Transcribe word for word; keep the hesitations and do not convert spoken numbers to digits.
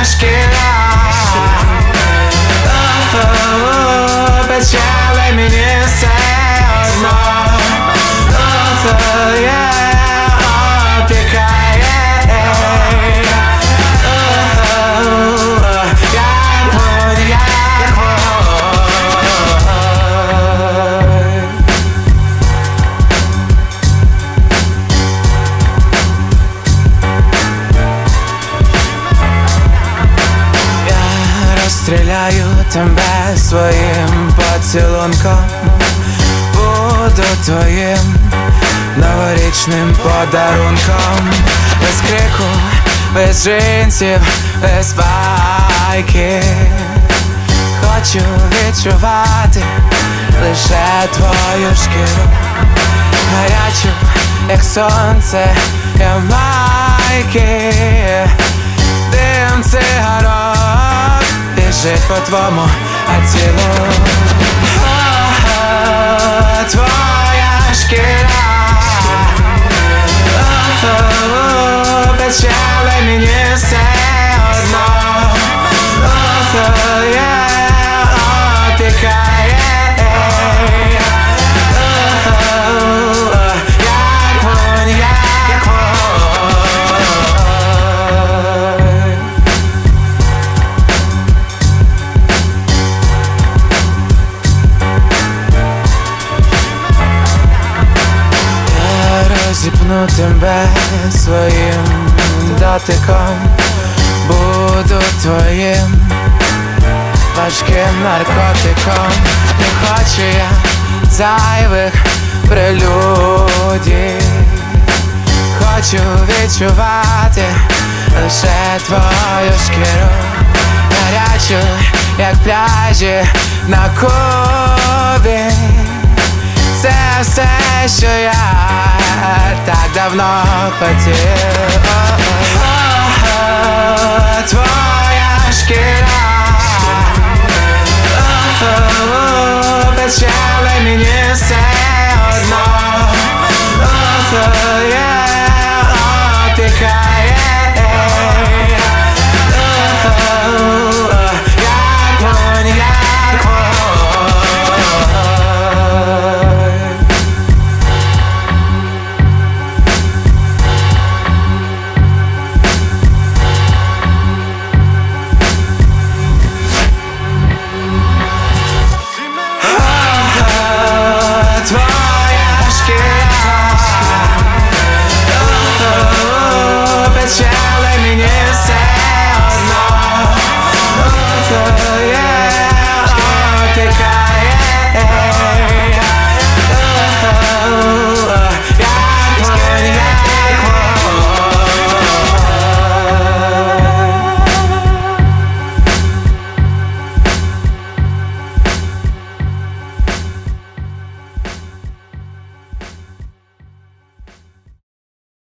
шкіра, печали мені все одно, твоє опікає, як вогонь, як вогонь. Я розстріляю тебе своїм поцілунком, буду твоїм новорічним подарунком. Без крику, без джинсів, без байки. Хочу відчувати лише твою шкіру, гарячу, як сонце Ямайки. Дим цигарок біжить по твому тілу. Твоя шкіра, печали мені все одно, твоє опікає, як вогонь, як вогонь. Розіпну тебе своїм дотиком, буду твоїм важким наркотиком. Не хочу я зайвих прелюдій, хочу відчувати лише твою шкіру, гарячу, як пляжі на Кубі. Це все, що я так давно хотів. Твоя шкіра, печали мені все